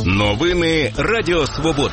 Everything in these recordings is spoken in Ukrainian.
Новини Радіо Свобода.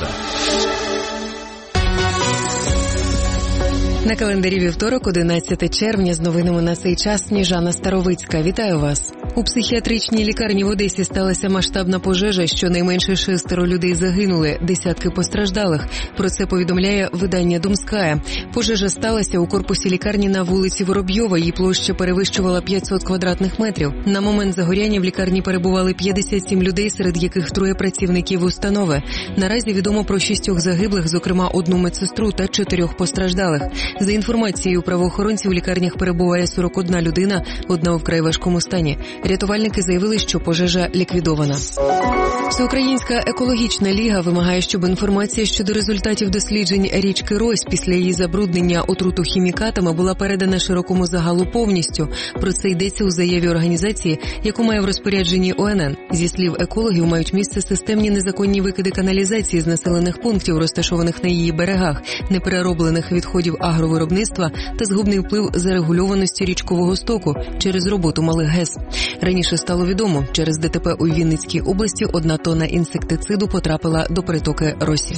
На календарі вівторок, 11 червня, з новинами на цей час Сніжана Старовицька. Вітаю вас. У психіатричній лікарні в Одесі сталася масштабна пожежа, щонайменше 6 людей загинули, десятки постраждалих. Про це повідомляє видання «Думская». Пожежа сталася у корпусі лікарні на вулиці Воробйова. Її площа перевищувала 500 квадратних метрів. На момент загоряння в лікарні перебували 57 людей, серед яких 3 працівників установи. Наразі відомо про 6 загиблих, зокрема 1 медсестру та 4 постраждалих. За інформацією правоохоронців, у лікарнях перебуває 41 людина, одна у вкрай важкому стані. Рятувальники заявили, що пожежа ліквідована. Всеукраїнська екологічна ліга вимагає, щоб інформація щодо результатів досліджень річки Рось після її забруднення отрутохімікатами була передана широкому загалу повністю. Про це йдеться у заяві організації, яку має в розпорядженні ОНН. Зі слів екологів, мають місце системні незаконні викиди каналізації з населених пунктів, розташованих на її берегах, неперероблених відходів агровиробництва та згубний вплив зарегульованості річкового стоку через роботу малих ГЕС. Раніше стало відомо, через ДТП у Вінницькій області 1 тонна інсектициду потрапила до притоки Росі.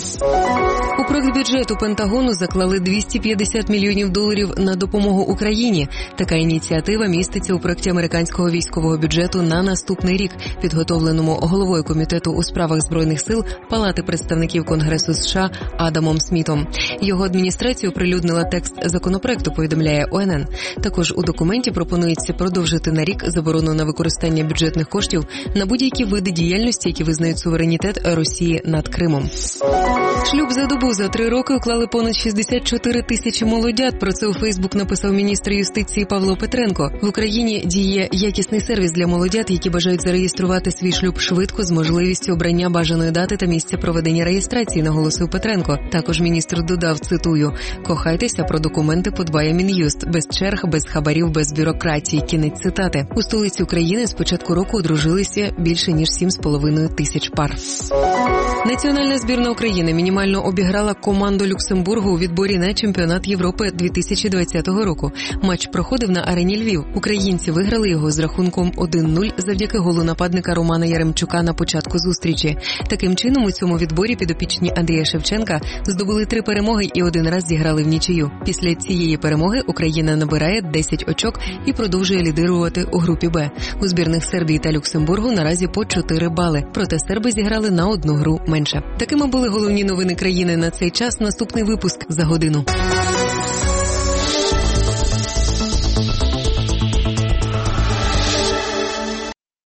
У проект бюджету Пентагону заклали $250 мільйонів на допомогу Україні. Така ініціатива міститься у проекті американського військового бюджету на наступний рік, підготовленому головою комітету у справах Збройних сил Палати представників Конгресу США Адамом Смітом. Його адміністрація оприлюднила текст законопроекту, повідомляє ОНН. Також у документі пропонується продовжити на рік заборону на використання бюджетних коштів на будь-які види діяльності, які визнають суверенітет Росії над Кримом. Шлюб за добу за 3 роки уклали понад 64 тисячі молодят. Про це у Фейсбук написав міністр юстиції Павло Петренко. В Україні діє якісний сервіс для молодят, які бажають зареєструвати свій шлюб швидко з можливістю обрання бажаної дати та місця проведення реєстрації, наголосив Петренко. Також міністр додав, цитую: «Кохайтеся, про документи подбає Мін'юст. Без черг, без хабарів, без бюрократії». Кінець цитати. У столиці України з початку року одружилися більше ніж 7,5 тисяч пар. Національна збірна України мінімально обіграла команду Люксембургу у відборі на чемпіонат Європи 2020 року. Матч проходив на арені Львів. Українці виграли його з рахунком 1-0 завдяки голу нападника Романа Яремчука на початку зустрічі. Таким чином, у цьому відборі підопічні Андрія Шевченка здобули 3 перемоги і 1 раз зіграли в нічию. Після цієї перемоги Україна набирає 10 очок і продовжує лідирувати у групі Б. У збірних Сербії та Люксембургу наразі по 4 бали. Проте серби зіграли на 1 гру менше. Такими були головні новини країни на цей час. Наступний випуск за годину.